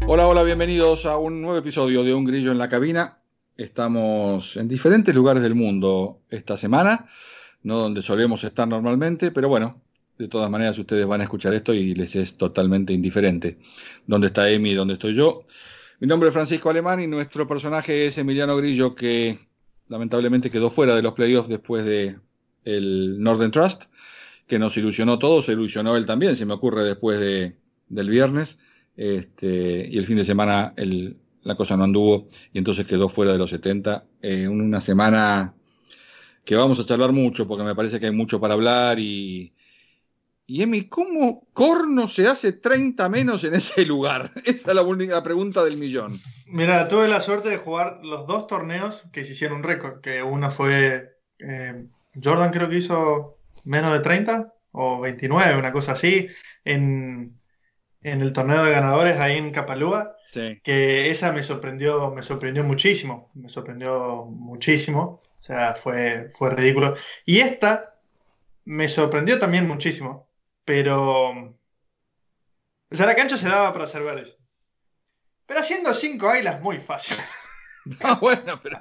Hola, hola, bienvenidos a un nuevo episodio de Un Grillo en la Cabina. Estamos en diferentes lugares del mundo esta semana, no donde solemos estar normalmente, pero bueno, de todas maneras ustedes van a escuchar esto y les es totalmente indiferente dónde está Emi y dónde estoy yo. Mi nombre es Francisco Alemán y nuestro personaje es Emiliano Grillo, que lamentablemente quedó fuera de los playoffs después de el Northern Trust, que nos ilusionó a todos, se ilusionó él también, se me ocurre del viernes, y el fin de semana la cosa no anduvo y entonces quedó fuera de los 70. Una semana que vamos a charlar mucho porque me parece que hay mucho para hablar y Emi, ¿cómo corno se hace 30 menos en ese lugar? Esa es la única pregunta del millón. Mira, tuve la suerte de jugar los dos torneos que se hicieron un récord, que uno fue Jordan, creo que hizo menos de 30 o 29, una cosa así, en, en el torneo de ganadores ahí en Capalúa, Sí. que esa me sorprendió muchísimo, me sorprendió muchísimo, o sea, fue ridículo. Y esta me sorprendió también muchísimo, pero, o sea, la cancha se daba para hacer verdes, pero haciendo 5 águilas muy fácil. Ah, bueno, pero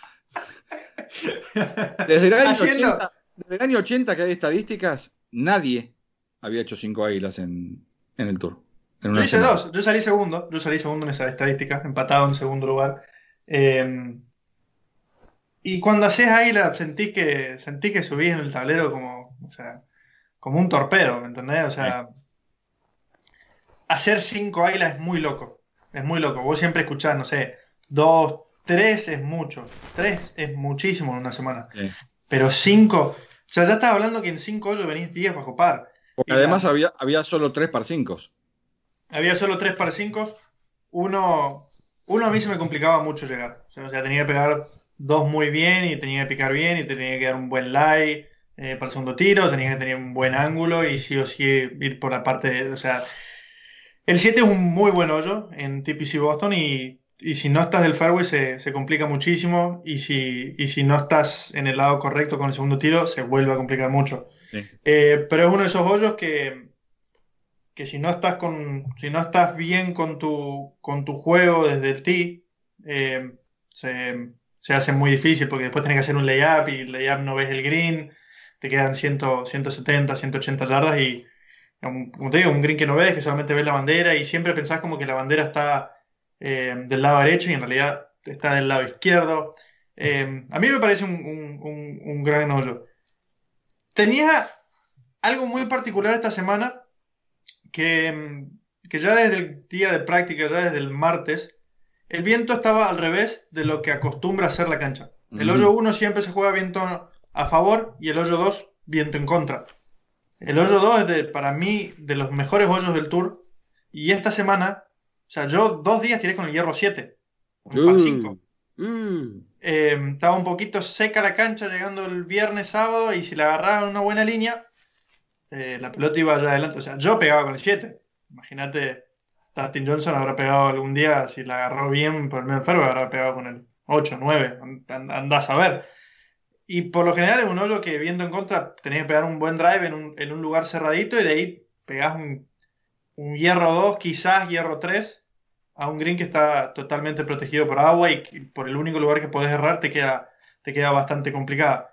desde el año Haciendo, 80, desde el año 80 que hay estadísticas, nadie había hecho 5 águilas en el Tour, en yo una hice semana. dos, yo salí segundo en esa estadística, empatado en segundo lugar. Eh, y cuando hacés águila sentí que subís en el tablero como, o sea, como un torpedo, ¿me entendés? O Sí. sea, hacer 5 águilas es muy loco, es muy loco. Vos siempre escuchás, no sé, dos, tres es mucho, tres es muchísimo en una semana, Sí. pero cinco, o sea, ya estaba hablando que en 5 hoyos venís 10 bajo par. Porque Y además las, había solo 3 par 5. había solo 3 par 5. Uno a mí se me complicaba mucho llegar. O sea, tenía que pegar dos muy bien y tenía que picar bien y tenía que dar un buen lie para el segundo tiro, tenía que tener un buen ángulo y sí o sí ir por la parte de... O sea, el 7 es un muy buen hoyo en TPC Boston y si no estás del fairway se complica muchísimo y si no estás en el lado correcto con el segundo tiro se vuelve a complicar mucho. Sí. Pero es uno de esos hoyos que si no estás bien con tu juego desde el tee, eh, se hace muy difícil porque después tenés que hacer un layup y el layup no ves el green, te quedan 170, 180 yardas y, como te digo, un green que no ves, que solamente ves la bandera y siempre pensás como que la bandera está del lado derecho y en realidad está del lado izquierdo. A mí me parece un gran hoyo. Tenía algo muy particular esta semana que ya desde el día de práctica, ya desde el martes, el viento estaba al revés de lo que acostumbra hacer la cancha. El Ujú. hoyo uno siempre se juega viento a favor y el hoyo 2 viento en contra. El hoyo 2 es para mí de los mejores hoyos del tour y esta semana, o sea, yo 2 días tiré con el hierro 7 un par Uh, 5. uh. Estaba un poquito seca la cancha llegando el viernes, sábado y si la agarraba en una buena línea, la pelota iba allá adelante. O sea, yo pegaba con el 7. Imagínate, Dustin Johnson habrá pegado algún día, si la agarró bien por el medio enfermo, habrá pegado con el 8 9. Andás a ver. Y por lo general es un hoyo que viendo en contra tenés que pegar un buen drive en un lugar cerradito y de ahí pegás un hierro 2 quizás hierro 3 a un green que está totalmente protegido por agua y por el único lugar que podés errar te queda bastante complicada.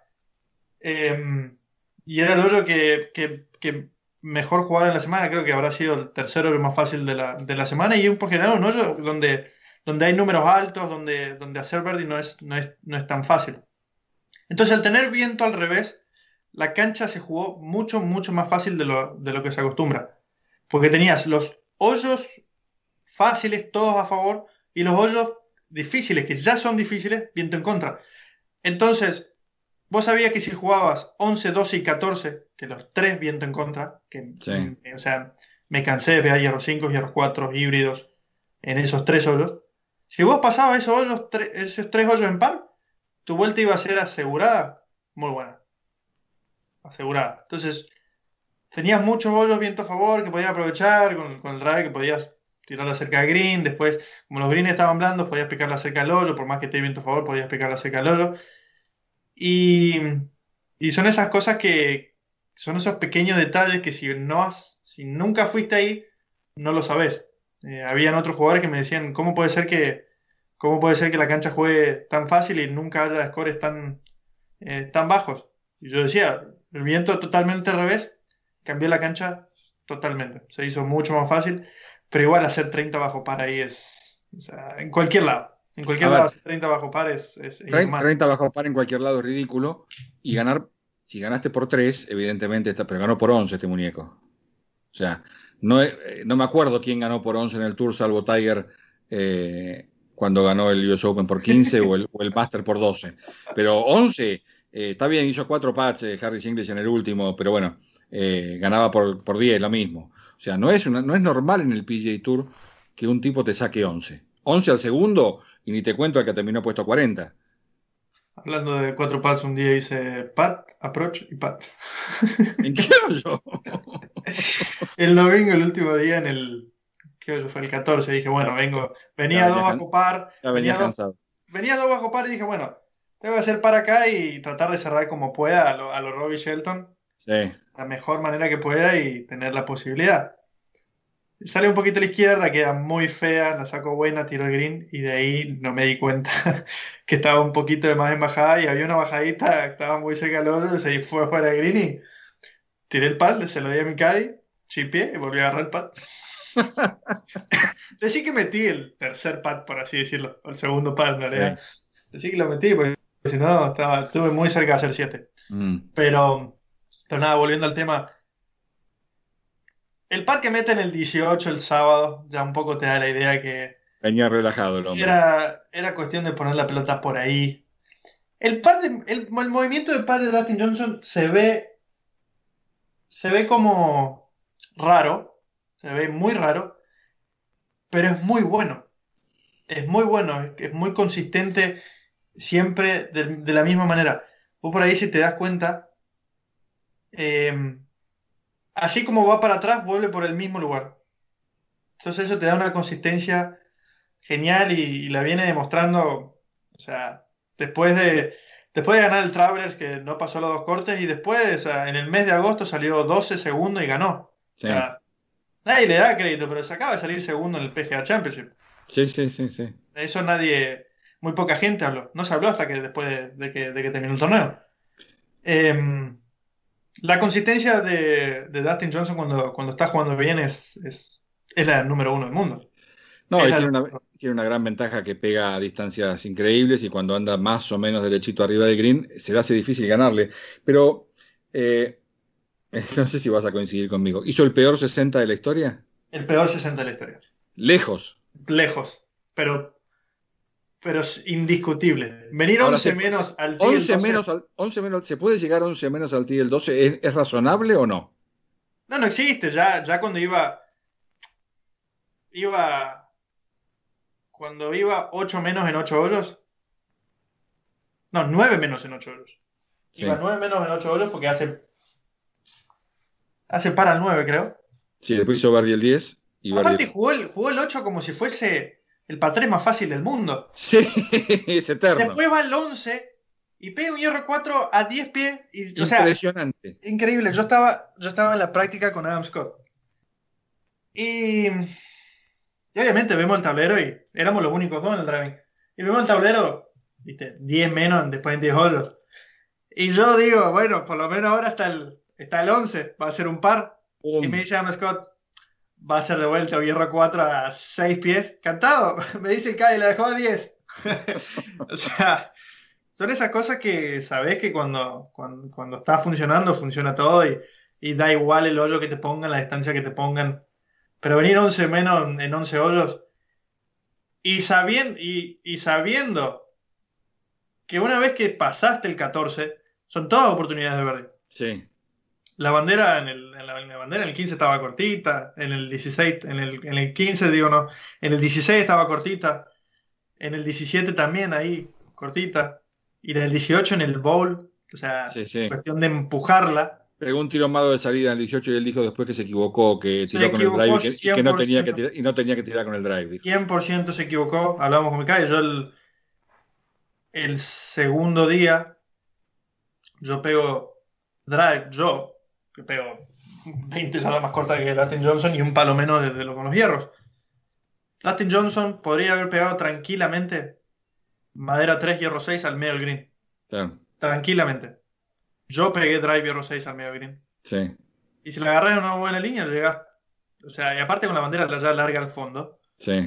Eh, y era el hoyo que mejor jugar en la semana, creo que habrá sido el tercer hoyo más fácil de la semana y un por general un hoyo donde hay números altos, donde hacer birdie no es tan fácil. Entonces al tener viento al revés, la cancha se jugó mucho, mucho más fácil de lo que se acostumbra, porque tenías los hoyos fáciles, todos a favor, y los hoyos difíciles, que ya son difíciles, viento en contra. Entonces, vos sabías que si jugabas 11, 12 y 14, que los tres viento en contra, Sí. o sea, me cansé de pegar hierro 5, hierro 4, híbridos en esos tres hoyos. Si vos pasabas esos tres hoyos en par, tu vuelta iba a ser asegurada, muy buena, asegurada. Entonces, tenías muchos hoyos viento a favor que podías aprovechar con el drive que podías tirarla cerca del green. Después, como los greens estaban blandos, podías picarla cerca del hoyo, por más que esté viento a favor, podías picarla cerca del hoyo. Y, y son esas cosas son esos pequeños detalles que si nunca fuiste ahí, no lo sabes. Habían otros jugadores que me decían, cómo puede ser que la cancha juegue tan fácil y nunca haya scores tan bajos? Y yo decía, el viento totalmente al revés, cambió la cancha totalmente. Se hizo mucho más fácil, pero igual hacer 30 bajo par ahí o sea, en cualquier lado. En A cualquier lado ver, hacer 30 bajo par es inhumano. 30 bajo par en cualquier lado es ridículo. Y ganar, si ganaste por 3 evidentemente está, pero ganó por 11 este muñeco. O sea, no me acuerdo quién ganó por 11 en el Tour, salvo Tiger cuando ganó el US Open por 15 o el Master por 12. Pero 11, está bien, hizo 4 pats Harris English en el último, pero bueno, ganaba por 10, lo mismo. O sea, no es normal en el PGA Tour que un tipo te saque 11. 11 al segundo, y ni te cuento al que terminó puesto 40. Hablando de 4 pads, un día hice pad, approach y pad. ¿En qué yo? El domingo, el último día, creo que fue el 14, dije, bueno, venía dos bajo par, Ya venías cansado. venía dos bajo par y dije, bueno, tengo que hacer par acá y tratar de cerrar como pueda a lo Robbie Shelton, Sí. la mejor manera que pueda y tener la posibilidad. Sale un poquito a la izquierda, queda muy fea, la saco buena, tiro el green y de ahí no me di cuenta que estaba un poquito de más en bajada y había una bajadita, estaba muy cerca del hoyo, se fue fuera de green y tiré el pad, se lo di a mi caddy, chipié y volví a agarrar el pad. Decí que metí el tercer pad, por así decirlo, o el segundo pad en realidad. Sí. Decí que lo metí, porque si no, estuve muy cerca de hacer 7. Mm. Pero nada, volviendo al tema. El pad que mete en el 18 el sábado, ya un poco te da la idea que Venía relajado el hombre. era cuestión de poner la pelota por ahí. El movimiento de pad de Dustin Johnson se ve como raro, se ve muy raro, pero es muy bueno. Es muy bueno, es muy consistente siempre de la misma manera. Vos por ahí, si te das cuenta, eh, así como va para atrás, vuelve por el mismo lugar. Entonces eso te da una consistencia genial y la viene demostrando, o sea, después de ganar el Travelers, que no pasó los dos cortes, y después, o sea, en el mes de agosto salió 12 segundos y ganó. O Sí. sea, nadie le da crédito, pero se acaba de salir segundo en el PGA Championship. Sí, sí, sí, sí. Eso muy poca gente habló. No se habló hasta que después de que terminó el torneo. Eh, la consistencia de Dustin Johnson cuando está jugando bien es la número uno del mundo. No, Es y la- tiene una gran ventaja que pega a distancias increíbles y cuando anda más o menos derechito arriba de green, se le hace difícil ganarle. Pero eh, no sé si vas a coincidir conmigo. ¿Hizo el peor 60 de la historia? el peor 60 de la historia. Lejos. Lejos. Pero es indiscutible. Venir Ahora, 11 menos al tee el 11 12. menos, 11 menos, ¿se puede llegar a 11 menos al tee del 12? ¿Es razonable o no? No, no existe. Ya iba, cuando iba 8 menos en 8 hoyos. No, 9 menos en 8 hoyos. Iba Sí. 9 menos en 8 hoyos porque hace para el 9, creo. Sí, después hizo Bardi el 10 y Bardi Aparte el... jugó el 8 como si fuese el par 3 más fácil del mundo. Sí, es eterno. Después va el 11 y pega un hierro 4 a 10 pies. O sea, Impresionante. increíble. Yo estaba en la práctica con Adam Scott. Y obviamente vemos el tablero y éramos los únicos dos en el driving. Y vemos el tablero, viste, 10 menos después de 10 hoyos. Y yo digo, bueno, por lo menos ahora está el 11, va a ser un par. Y me dice Adam Scott, va a ser de vuelta hierro 4 a 6 pies. Cantado, me dice el Cádiz, la dejó a 10. O sea, son esas cosas que sabes que cuando está funcionando, funciona todo y da igual el hoyo que te pongan, la distancia que te pongan. Pero venir 11 menos en 11 hoyos y sabiendo que una vez que pasaste el 14, son todas oportunidades de verde. Sí. La bandera la bandera en el 15 estaba cortita, en el 16, en el 15 digo no, en el 16 estaba cortita, en el 17 también ahí cortita, y en el 18 en el bowl, o sea, Sí, sí. cuestión de empujarla. Pegó un tiro malo de salida en el 18 y él dijo después que se equivocó, que Se tiró con el equivocó drive y que no tenía que 100%. tirar, y no tenía que tirar con el drive, dijo. 100% se equivocó, hablamos con Mikael, yo el segundo día, yo pego drive, que pego 20 yardas más corta que Dustin Johnson y un palo menos con los hierros. Dustin Johnson podría haber pegado tranquilamente madera 3, hierro 6 al medio del green. Claro. Tranquilamente. Yo pegué drive hierro 6 al medio del green. Sí, Y si le agarras en una buena línea, llegas. O sea, y aparte con la bandera ya larga al fondo, sí,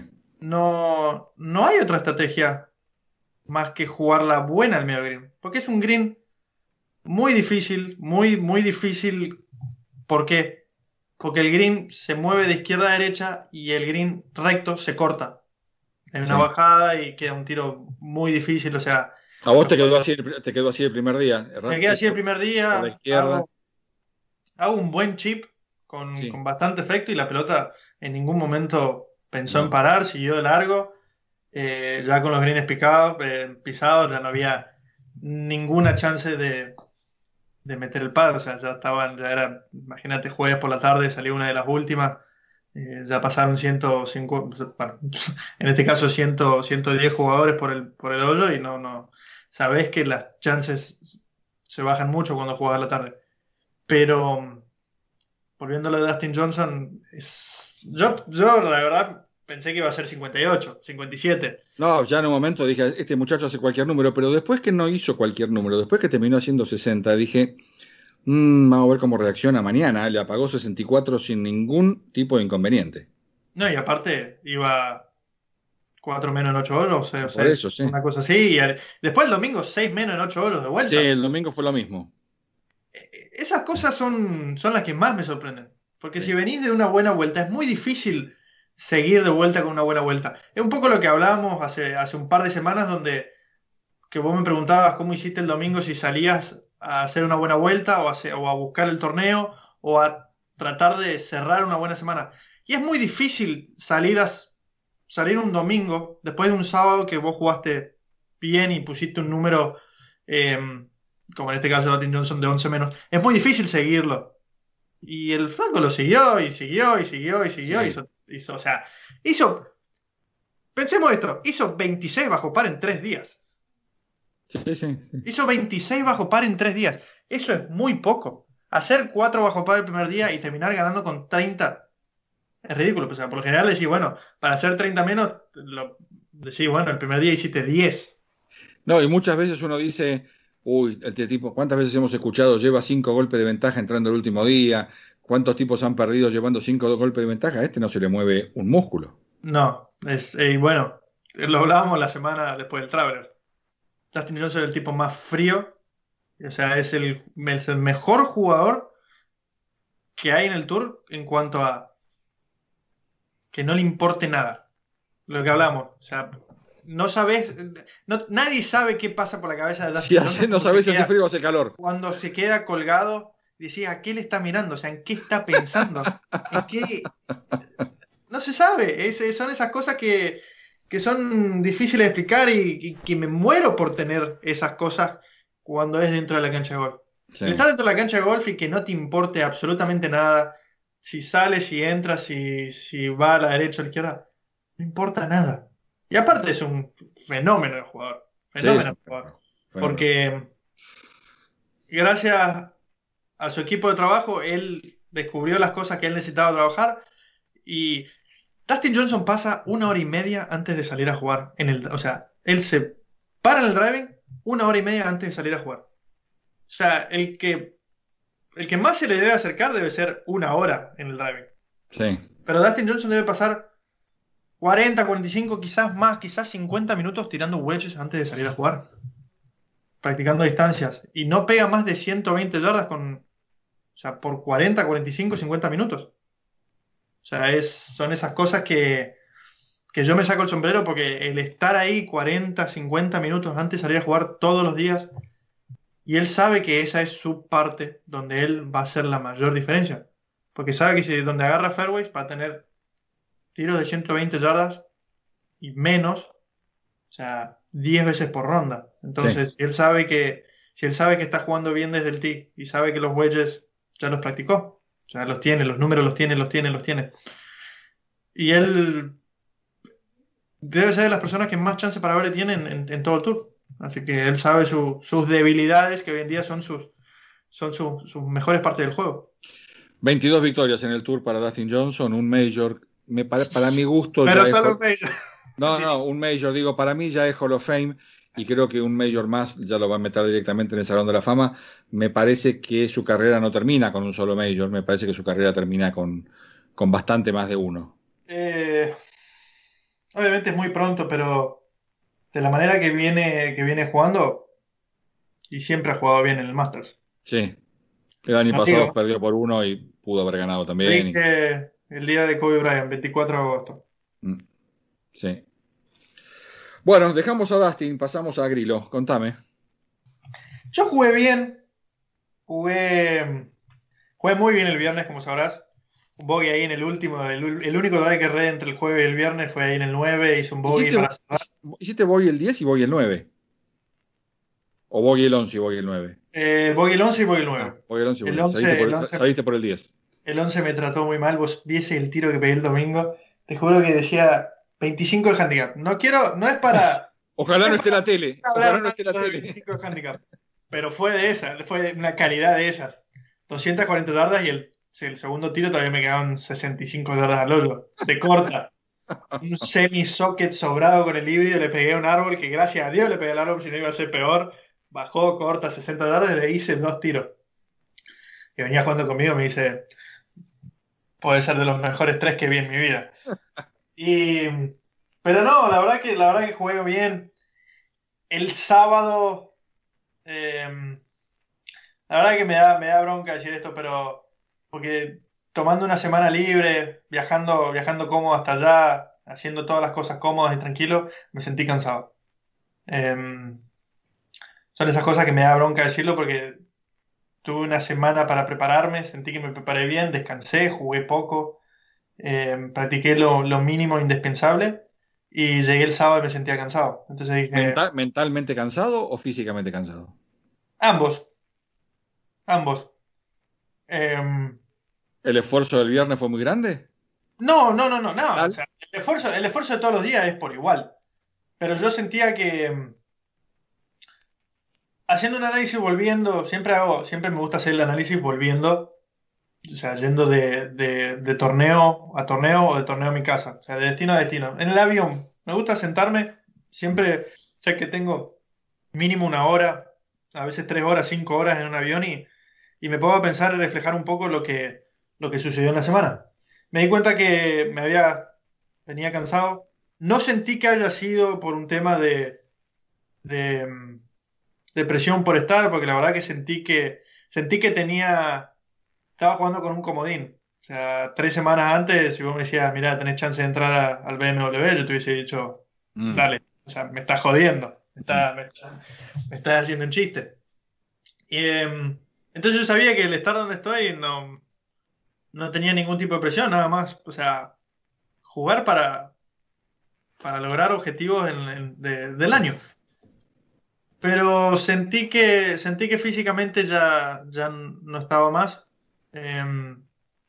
no hay otra estrategia más que jugar la buena al medio del green. Porque es un green muy difícil, muy difícil. ¿Por qué? Porque el green se mueve de izquierda a derecha y el green recto se corta. Hay una sí. bajada y queda un tiro muy difícil. O sea, ¿A vos te quedó así el primer día? me queda así el ¿Erraste primer por la día, izquierda? hago un buen chip con Sí. bastante efecto y la pelota en ningún momento pensó en No. parar, siguió de largo. Ya con los greens pisados, ya no había ninguna chance de meter el pad. O sea, ya era, imagínate, jueves por la tarde, salió una de las últimas. Ya pasaron 150, bueno, en este caso 110 jugadores por el hoyo y no, sabés que las chances se bajan mucho cuando juegas a la tarde. Pero volviendo a lo de Dustin Johnson, yo la verdad pensé que iba a ser 58, 57. No, ya en un momento dije, este muchacho hace cualquier número, pero después que no hizo cualquier número, después que terminó haciendo 60, dije, vamos a ver cómo reacciona mañana. Le apagó 64 sin ningún tipo de inconveniente. No, y aparte iba 4 menos en 8 hoyos, o Por sea, eso, sí. una cosa así. Después el domingo 6 menos en 8 hoyos de Sí, vuelta. el domingo fue lo mismo. Esas cosas son las que más me sorprenden. Porque si Sí, venís de una buena vuelta, es muy difícil seguir de vuelta con una buena vuelta. Es un poco lo que hablábamos hace un par de semanas, donde que vos me preguntabas cómo hiciste el domingo, si salías a hacer una buena vuelta o a buscar el torneo o a tratar de cerrar una buena semana. Y es muy difícil salir un domingo después de un sábado que vos jugaste bien y pusiste un número, eh, como en este caso de Dustin Johnson, de 11 menos. Es muy difícil seguirlo. Y el flaco lo siguió y siguió y siguió y siguió. sí, O sea, pensemos esto, hizo 26 bajo par en 3 días. sí, sí, sí. Hizo 26 bajo par en 3 días. Eso es muy poco. Hacer 4 bajo par el primer día y terminar ganando con 30 es ridículo. O sea, por lo general decís, bueno, para hacer 30 menos, decís, bueno, el primer día hiciste 10. No, y muchas veces uno dice, uy, este tipo, ¿cuántas veces hemos escuchado? Lleva 5 golpes de ventaja entrando el último día. ¿Cuántos tipos han perdido llevando 5 golpes de ventaja? A este no se le mueve un músculo. No, y bueno, lo hablábamos la semana después del Traveler. Justin Johnson es el tipo más frío. O sea, es el mejor jugador que hay en el Tour en cuanto a que no le importe nada. Lo que hablamos. O sea, no sabes, nadie sabe qué pasa por la cabeza de Si Dustin hace, Johnson no sabes si hace frío o hace calor. cuando se queda colgado. Decía, ¿a qué le está mirando? O sea, ¿en qué está pensando? ¿En qué? No se sabe. Son esas cosas que son difíciles de explicar y que me muero por tener esas cosas cuando es dentro de la cancha de golf. El Sí, estar dentro de la cancha de golf y que no te importe absolutamente nada, si sale, si entra, si va a la derecha o a la izquierda, no importa nada. Y aparte es un fenómeno de jugador. sí, es Fenómeno un de jugador. fenómeno. Fenómeno. Porque gracias a su equipo de trabajo, él descubrió las cosas que él necesitaba trabajar y Dustin Johnson pasa 1 hora y media antes de salir a jugar. O sea, él se para en el driving 1 hora y media antes de salir a jugar. O sea, el que más se le debe acercar debe ser 1 hora en el driving. Sí, Pero Dustin Johnson debe pasar 40, 45, quizás más, quizás 50 minutos tirando wedges antes de salir a jugar. Practicando distancias. Y no pega más de 120 yardas o sea, por 40, 45, 50 minutos. O sea, son esas cosas que yo me saco el sombrero porque el estar ahí 40, 50 minutos antes de salir a jugar todos los días y él sabe que esa es su parte donde él va a hacer la mayor diferencia. Porque sabe que si donde agarra fairways va a tener tiros de 120 yardas y menos, o sea, 10 veces por ronda. sí. Entonces, si él sabe que está jugando bien desde el tee y sabe que los wedges ya los practicó, o sea, los tiene, los números los tiene. Y él debe ser de las personas que más chance para ver tienen en todo el tour. Así que él sabe sus debilidades, que hoy en día son sus mejores partes del juego. 22 victorias en el Tour para Dustin Johnson, un Major para mi gusto Pero ya es... solo un major. No, no, un Major, digo, para mí ya es Hall of Fame y creo que un Major más ya lo va a meter directamente en el Salón de la Fama. Me parece que su carrera no termina con un solo Major, me parece que su carrera termina con bastante más de uno. Eh, Obviamente es muy pronto, pero de la manera que viene jugando, y siempre ha jugado bien en el Masters. Sí, el año No pasado digo, perdió por uno y pudo haber ganado lo también. dije el día de Kobe Bryant, 24 de agosto. Mm, sí. Bueno, dejamos a Dustin, pasamos a Grillo. Contame. Yo jugué bien, jugué, jugué muy bien el viernes, como sabrás. Un bogey ahí en el último, el único drive que erré entre el jueves y el viernes fue ahí en el 9, hice un bogey ¿Hiciste, para cerrar. hiciste Boy el 10 y Boy el 9? ¿O Boy el 11 y Boy el 9? Bogey el 11 y bogey el Ah, 9. Boy el 11 y Boy El el 10. 11, el 11, Saliste por el 10. el 11 me trató muy mal. Vos viese el tiro que pegué el domingo. Te juro que decía 25 de handicap. No quiero, no es para, Ojalá no no es esté para la tele. Ojalá hablar no esté la tanto de tele. 25 de handicap. Pero fue de esas, fue de una calidad de esas. 240 yardas y el segundo tiro todavía me quedaban 65 yardas al hoyo. De corta. Un semi-socket sobrado con el híbrido, le pegué a un árbol que gracias a Dios le pegué al árbol, si no iba a ser peor. Bajó, corta, 60 yardas, le hice 2 tiros. Que venía jugando conmigo, me dice, puede ser de los mejores 3 que vi en mi vida. Y, pero no, la verdad que jugué bien. El sábado, eh, la verdad que me da bronca decir esto, pero porque tomando una semana libre, viajando cómodo hasta allá, haciendo todas las cosas cómodas y tranquilo, me sentí cansado. Em, Son esas cosas que me da bronca decirlo porque tuve una semana para prepararme, sentí que me preparé bien, descansé, jugué poco, practiqué lo mínimo indispensable y llegué el sábado y me sentía cansado. Entonces dije, ¿Mentalmente cansado o físicamente cansado? ambos, ambos. Em, ¿El esfuerzo del viernes fue muy grande? no, no, no, no, no. O ¿Tal? sea, el esfuerzo de todos los días es por igual. Pero yo sentía que haciendo un análisis volviendo, siempre me gusta hacer el análisis volviendo. O sea, yendo de torneo a torneo o de torneo a mi casa. O sea, de destino a destino. En el avión, me gusta sentarme. Siempre sé que tengo mínimo una hora, a veces 3 horas, 5 horas en un avión y me pongo a pensar y reflejar un poco lo que sucedió en la semana. Me di cuenta que venía cansado. No sentí que haya sido por un tema de, de presión por estar, porque la verdad que sentí que estaba jugando con un comodín. O sea, 3 semanas antes, si vos me decías, mira, tenés chance de entrar al BMW, yo te hubiese dicho, Mm, dale. O sea, me estás jodiendo. Me mm. estás, me estás- me estás haciendo un chiste. Y, entonces yo sabía que el estar donde estoy no tenía ningún tipo de presión, nada más. O sea, jugar para lograr objetivos del año. Pero sentí que físicamente ya no estaba más. Em,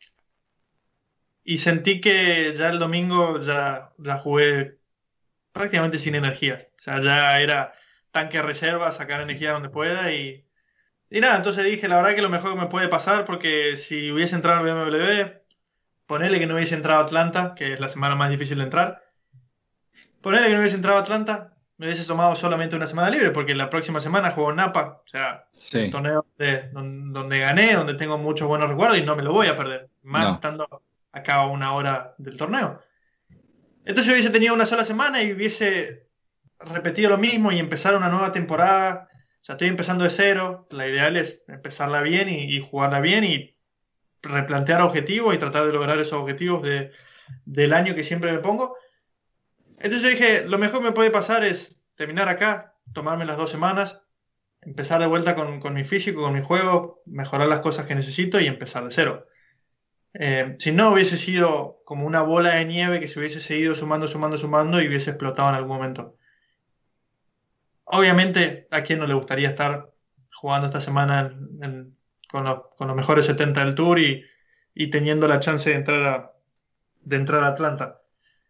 Y sentí que ya el domingo ya jugué prácticamente sin energía. O sea, ya era tanque reserva, sacar energía donde pueda y nada, entonces dije, la verdad que lo mejor que me puede pasar, porque si hubiese entrado al BMW, ponele que no hubiese entrado a Atlanta, que es la semana más difícil de entrar, ponele que no hubiese entrado a Atlanta, me hubiese tomado solamente una semana libre, porque la próxima semana juego en Napa, o sea, el Sí, torneo donde gané, donde tengo muchos buenos recuerdos y no me lo voy a perder, más no. estando acá a una hora del torneo. Entonces yo hubiese tenido una sola semana y hubiese repetido lo mismo y empezar una nueva temporada. O sea, estoy empezando de cero. La ideal es empezarla bien y jugarla bien y replantear objetivos y tratar de lograr esos objetivos del año que siempre me pongo. Entonces yo dije, lo mejor que me puede pasar es terminar acá, tomarme las 2 semanas, empezar de vuelta con mi físico, con mi juego, mejorar las cosas que necesito y empezar de cero. Si no, hubiese sido como una bola de nieve que se hubiese seguido sumando, sumando, sumando y hubiese explotado en algún momento. Obviamente, ¿a quién no le gustaría estar jugando esta semana con los mejores 70 del Tour y teniendo la chance de entrar a Atlanta?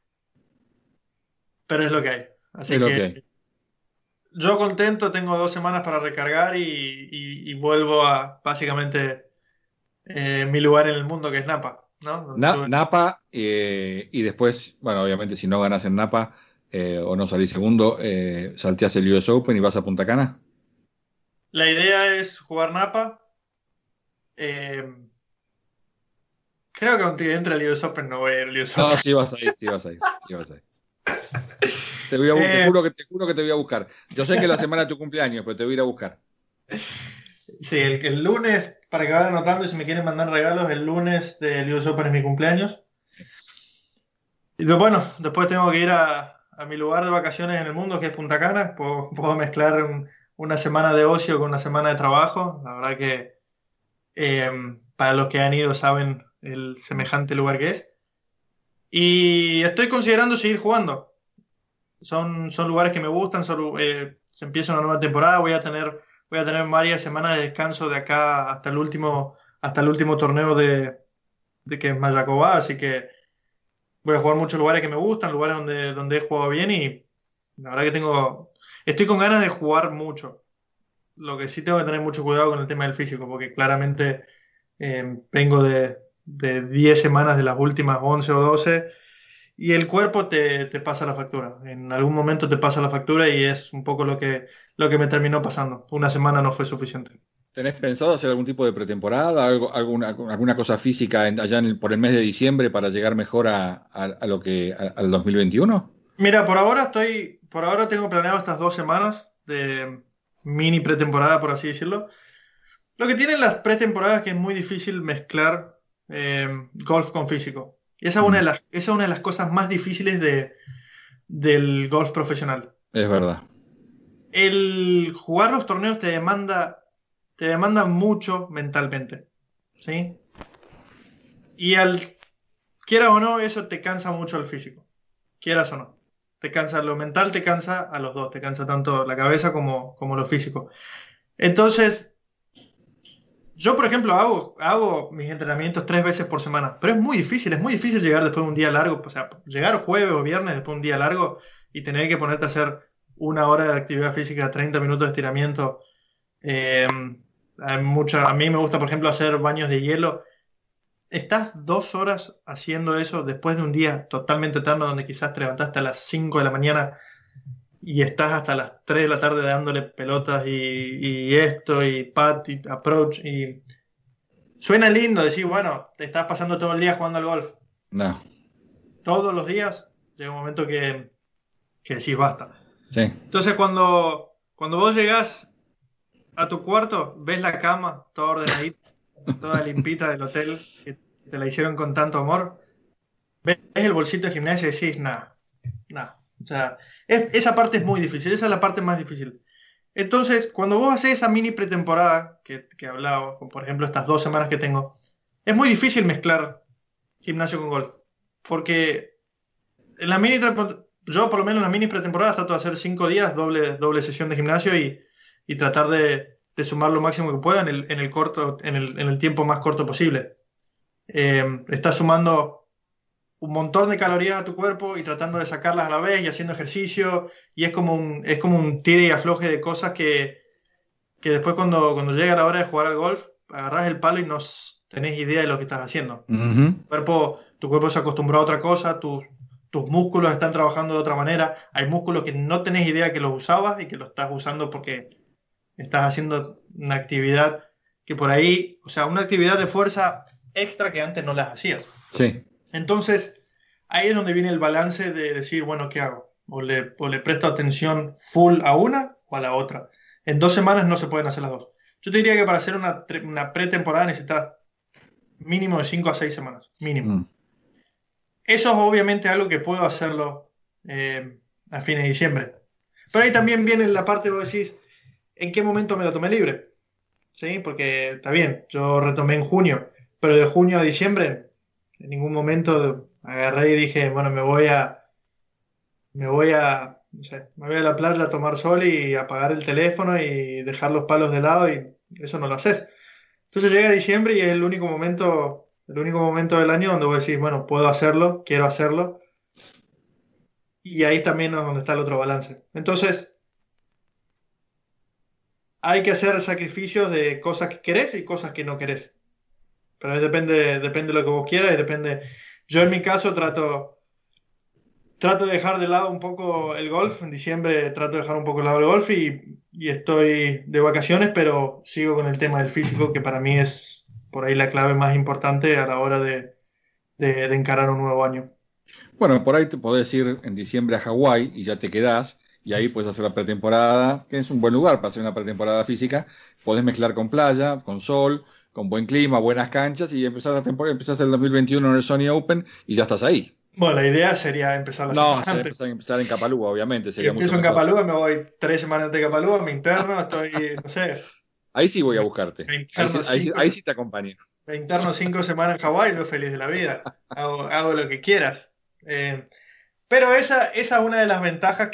Pero es lo que hay. Es Así lo que que hay. yo contento, tengo 2 semanas para recargar y vuelvo a básicamente mi lugar en el mundo, que es Napa, ¿no? Donde estuve. Napa Y después, bueno, obviamente si no ganas en Napa o no salís segundo, salteás el US Open y vas a Punta Cana. La idea es jugar Napa. Eh, Creo que aunque entre el US Open no voy a ir al US No, Open. sí vas a ir, sí vas a ir, sí vas a ir. Eh, Te juro que te voy a buscar. Yo sé que es la semana de tu cumpleaños, pero te voy a ir a buscar. sí, el lunes, para que vayan anotando y si me quieren mandar regalos, el lunes del US Open es mi cumpleaños. Y bueno, después tengo que ir a mi lugar de vacaciones en el mundo, que es Punta Cana. Puedo mezclar una semana de ocio con una semana de trabajo. La verdad que eh, para los que han ido saben el semejante lugar que es. Y estoy considerando seguir jugando. Son lugares que me gustan. Se empieza una nueva temporada. Voy a tener varias semanas de descanso de acá hasta el último torneo de que es Mayacobá. Así que voy a jugar muchos lugares que me gustan, lugares donde he jugado bien y la verdad que estoy con ganas de jugar mucho. Lo que sí tengo que tener mucho cuidado con el tema del físico, porque claramente vengo de 10 semanas de las últimas 11 o 12 y el cuerpo te pasa la factura. En algún momento te pasa la factura y es un poco lo que me terminó pasando. Una semana no fue suficiente. ¿Tenés pensado hacer algún tipo de pretemporada, alguna cosa física por el mes de diciembre para llegar mejor a lo al 2021? Mira, por ahora tengo planeado estas 2 semanas de mini pretemporada, por así decirlo. Lo que tienen las pretemporadas es que es muy difícil mezclar golf con físico. Y Mm, esa es una de las cosas más difíciles del golf profesional. es verdad. El jugar los torneos te demanda mucho mentalmente, ¿sí? Y quieras o no, eso te cansa mucho el físico, quieras o no. Te cansa lo mental, te cansa a los dos, te cansa tanto la cabeza como lo físico. Entonces, yo, por ejemplo, hago mis entrenamientos 3 veces por semana, pero es muy difícil llegar después de un día largo, o sea, llegar jueves o viernes después de un día largo y tener que ponerte a hacer 1 hora de actividad física, 30 minutos de estiramiento. Eh, a mí me gusta, por ejemplo, hacer baños de hielo. Estás 2 horas haciendo eso después de un día totalmente eterno donde quizás te levantaste a las 5 de la mañana y estás hasta las 3 de la tarde dándole pelotas y esto y pat y approach y suena lindo decir, bueno, te estás pasando todo el día jugando al golf. No, Todos los días llega un momento que decís basta. sí. Entonces cuando vos llegás a tu cuarto, ves la cama toda ordenadita, toda limpita del hotel, que te la hicieron con tanto amor, ves el bolsito de gimnasia y decís, nada, nada. O sea, esa parte es muy difícil, esa es la parte más difícil. Entonces, cuando vos haces esa mini pretemporada que hablaba, por ejemplo, estas 2 semanas que tengo, es muy difícil mezclar gimnasio con golf. Porque en la yo por lo menos en la mini pretemporada trato de hacer 5 días, doble sesión de gimnasio y tratar de sumar lo máximo que pueda en el tiempo más corto posible. Estás sumando un montón de calorías a tu cuerpo y tratando de sacarlas a la vez y haciendo ejercicio y es como un tire y afloje de cosas que después cuando llega la hora de jugar al golf, agarrás el palo y no tenés idea de lo que estás haciendo. Ujú. Tu cuerpo se acostumbró a otra cosa, tus músculos están trabajando de otra manera, hay músculos que no tenés idea que los usabas y que los estás usando porque estás haciendo una actividad que por ahí, o sea, una actividad de fuerza extra que antes no las hacías. Sí. Entonces, ahí es donde viene el balance de decir, bueno, ¿qué hago? O le presto atención full a una o a la otra. En 2 semanas no se pueden hacer las dos. Yo te diría que para hacer una pretemporada necesitas mínimo de 5 a 6 semanas, mínimo. Mm. Eso es obviamente algo que puedo hacerlo a fines de diciembre. Pero ahí también viene la parte, vos decís, ¿en qué momento me lo tomé libre? ¿Sí? Porque está bien, yo retomé en junio, pero de junio a diciembre, en ningún momento agarré y dije, bueno, no sé, me voy a la playa a tomar sol y apagar el teléfono y dejar los palos de lado y eso no lo haces. Entonces llega diciembre y es el único momento del año donde vos decís, bueno, puedo hacerlo, quiero hacerlo, y ahí también es donde está el otro balance. Entonces, hay que hacer sacrificios de cosas que querés y cosas que no querés. Pero depende de lo que vos quieras y depende. Yo en mi caso trato de dejar de lado un poco el golf. En diciembre trato de dejar un poco de lado el golf y estoy de vacaciones, pero sigo con el tema del físico, que para mí es por ahí la clave más importante a la hora de encarar un nuevo año. Bueno, por ahí te podés ir en diciembre a Hawái y ya te quedás, y ahí puedes hacer la pretemporada, que es un buen lugar para hacer una pretemporada física. Podés mezclar con playa, con sol, con buen clima, buenas canchas, y empezar la temporada, empezás el 2021 en el Sony Open y ya estás ahí. Bueno, la idea sería empezar la No, semana sería antes. empezar en Capalúa, obviamente, Si sería mucho empiezo en mejor. Capalúa, me voy 3 semanas antes de Capalúa, me interno, estoy, no sé, Ahí sí voy a me, buscarte. me Ahí sí, interno ahí sí, cinco, ahí sí te acompaño. me interno 5 semanas en Hawái y lo feliz de la vida. Hago lo que quieras. Eh, pero esa es una de las ventajas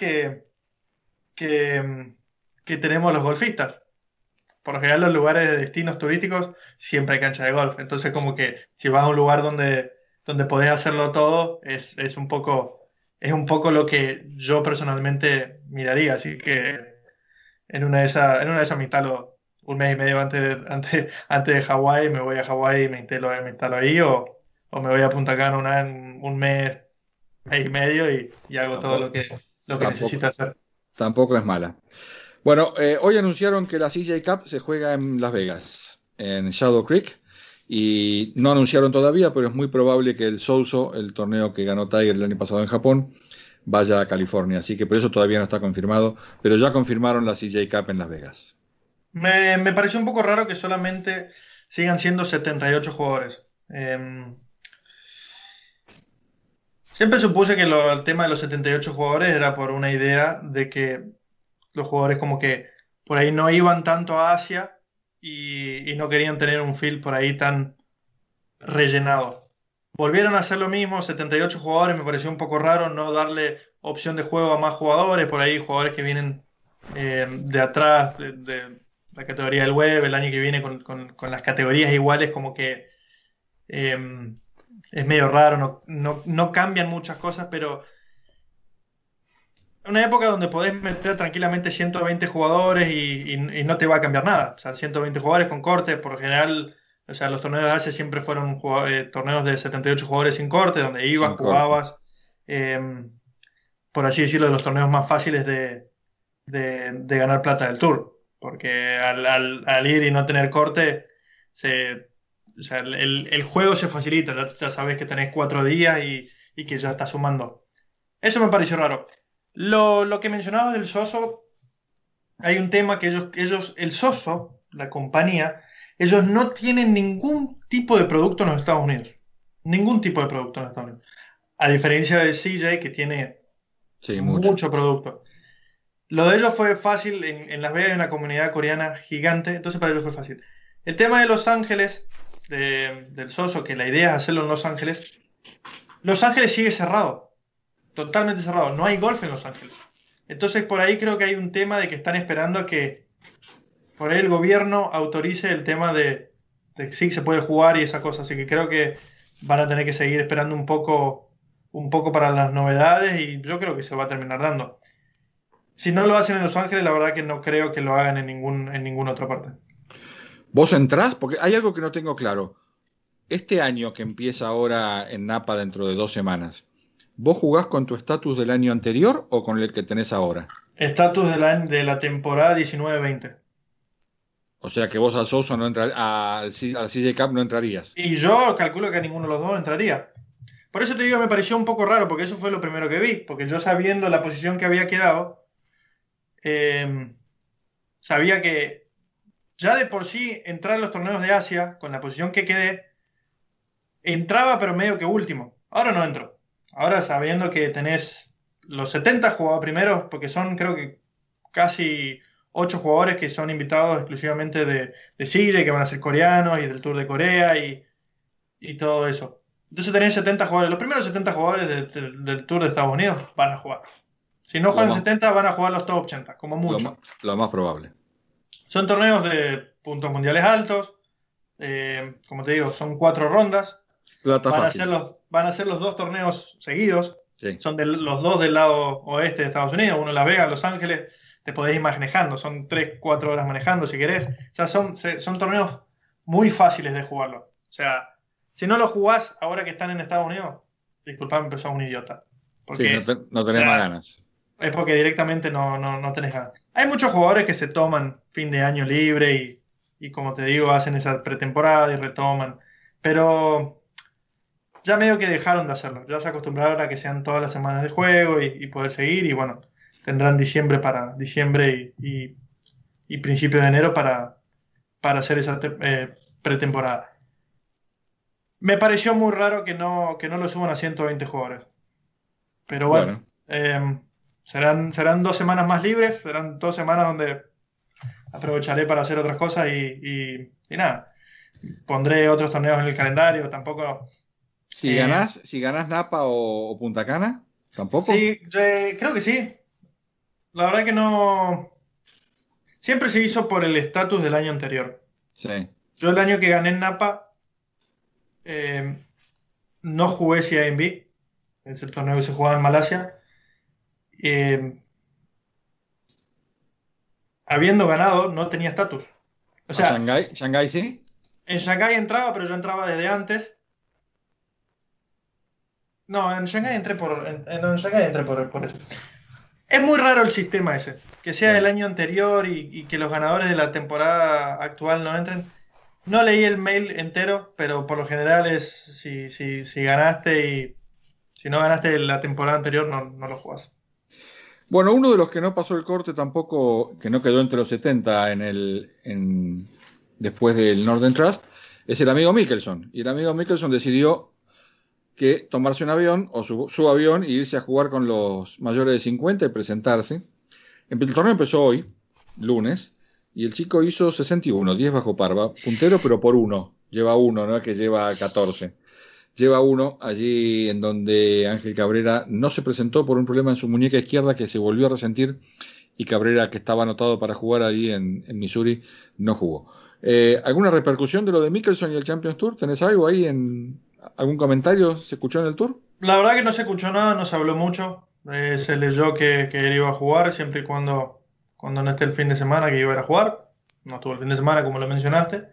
que, que tenemos los golfistas. Por lo general, los lugares de destinos turísticos siempre hay cancha de golf. Entonces, como que si vas a un lugar donde podés hacerlo todo, es un poco lo que yo personalmente miraría. Así que en una de esas me instalo un mes y medio antes de Hawái, me voy a Hawái y me instalo ahí, o me voy a Punta Cana un mes y medio y hago todo Tampoco, lo que tampoco, necesito hacer. tampoco es mala. Bueno, hoy anunciaron que la CJ Cup se juega en Las Vegas, en Shadow Creek, y no anunciaron todavía, pero es muy probable que el Souso, el torneo que ganó Tiger el año pasado en Japón, vaya a California. Así que por eso todavía no está confirmado, pero ya confirmaron la CJ Cup en Las Vegas. Me pareció un poco raro que solamente sigan siendo 78 jugadores. Siempre supuse que el tema de los 78 jugadores era por una idea de que los jugadores como que por ahí no iban tanto a Asia y no querían tener un field por ahí tan rellenado. Volvieron a hacer lo mismo, 78 jugadores, me pareció un poco raro no darle opción de juego a más jugadores, por ahí jugadores que vienen de atrás, de la categoría del web, el año que viene con las categorías iguales, como que eh, es medio raro, no cambian muchas cosas, pero una época donde podés meter tranquilamente 120 jugadores y no te va a cambiar nada. O sea, 120 jugadores con corte, por lo general, o sea, los torneos de Asia siempre fueron torneos de 78 jugadores sin corte, donde ibas, Sin corte. jugabas, eh, por así decirlo, de los torneos más fáciles de ganar plata del Tour. Porque al ir y no tener corte, o sea, el juego se facilita. Ya sabes que tenés 4 días y que ya está sumando. Eso me pareció raro. Lo que mencionabas del Soso, hay un tema que el Soso, la compañía, ellos no tienen ningún tipo de producto en los Estados Unidos. Ningún tipo de producto en los Estados Unidos. A diferencia de CJ, que tiene Sí, mucho. mucho producto. Lo de ellos fue fácil. En Las Vegas hay una comunidad coreana gigante, entonces para ellos fue fácil. El tema de Los Ángeles, del Soso, que la idea es hacerlo en Los Ángeles sigue cerrado. Totalmente cerrado. No hay golf en Los Ángeles. Entonces, por ahí creo que hay un tema de que están esperando a que por ahí el gobierno autorice el tema de que sí se puede jugar y esa cosa. Así que creo que van a tener que seguir esperando un poco para las novedades y yo creo que se va a terminar dando. Si no lo hacen en Los Ángeles, la verdad que no creo que lo hagan en ninguna otra parte. ¿Vos entrás? Porque hay algo que no tengo claro. Este año que empieza ahora en Napa dentro de 2 semanas, ¿vos jugás con tu estatus del año anterior o con el que tenés ahora? Estatus de la temporada 19-20. O sea que vos al Sousa no al CJ Cup no entrarías. Y yo calculo que a ninguno de los dos entraría. Por eso te digo, me pareció un poco raro, porque eso fue lo primero que vi, porque yo sabiendo la posición que había quedado, eh, sabía que ya de por sí entrar en los torneos de Asia, con la posición que quedé, entraba pero medio que último. Ahora no entro. Ahora sabiendo que tenés los 70 jugadores primeros, porque son creo que casi 8 jugadores que son invitados exclusivamente de Chile, que van a ser coreanos y del Tour de Corea y todo eso. Entonces tenés 70 jugadores. Los primeros 70 jugadores del Tour de Estados Unidos van a jugar. Si no Lo juegan más, 70, van a jugar los top 80, como lo más, mucho. lo más probable. Son torneos de puntos mundiales altos. Como te digo, son 4 rondas. Plata Van a ser fácil. los 2 torneos seguidos. Sí. Son los dos del lado oeste de Estados Unidos. Uno en Las Vegas, Los Ángeles. Te podés ir manejando. Son 3, 4 horas manejando si querés. O sea, son torneos muy fáciles de jugarlo. O sea, si no lo jugás ahora que están en Estados Unidos, disculpame, pero sos un idiota. Sí, Porque, no o tenés más sea, ganas. es porque directamente no tenés ganas. Hay muchos jugadores que se toman fin de año libre y como te digo, hacen esa pretemporada y retoman. Pero ya medio que dejaron de hacerlo. Ya se acostumbraron a que sean todas las semanas de juego y poder seguir. Y bueno, tendrán diciembre y principio de enero para hacer esa pretemporada. Me pareció muy raro que no lo suban a 120 jugadores. Pero bueno, Bueno, serán 2 semanas más libres, serán 2 semanas donde aprovecharé para hacer otras cosas y nada. Pondré otros torneos en el calendario, tampoco. eh, si ganás Napa o Punta Cana, ¿tampoco? sí, creo que sí. La verdad que no. Siempre se hizo por el estatus del año anterior. Sí. Yo el año que gané en Napa eh, no jugué CIMB, es el torneo que se jugaba en Malasia. Eh, Habiendo ganado, no tenía estatus. O ¿A sea, Shanghái? ¿Shanghái sí? en Shanghái entraba, pero yo entraba desde antes. No, en Shanghái entré en Shanghái entré por eso. Es muy raro el sistema ese, que sea Sí. del año anterior y que los ganadores de la temporada actual no entren. No leí el mail entero, pero por lo general es si ganaste y si no ganaste la temporada anterior, no lo jugás. Bueno, uno de los que no pasó el corte tampoco, que no quedó entre los 70 después del Northern Trust, es el amigo Mickelson. Y el amigo Mickelson decidió que tomarse un avión o su avión e irse a jugar con los mayores de 50 y presentarse. El torneo empezó hoy, lunes, y el chico hizo 61, 10 bajo parva, puntero pero por uno, lleva uno, no es que lleva 14. Lleva uno allí en donde Ángel Cabrera no se presentó por un problema en su muñeca izquierda que se volvió a resentir y Cabrera, que estaba anotado para jugar allí en Missouri, no jugó. ¿Alguna repercusión de lo de Mickelson y el Champions Tour? ¿Tenés algo ahí algún comentario? ¿Se escuchó en el Tour? La verdad que no se escuchó nada, no se habló mucho. Se leyó que él iba a jugar siempre y cuando no esté el fin de semana que iba a ir a jugar. No estuvo el fin de semana, como lo mencionaste.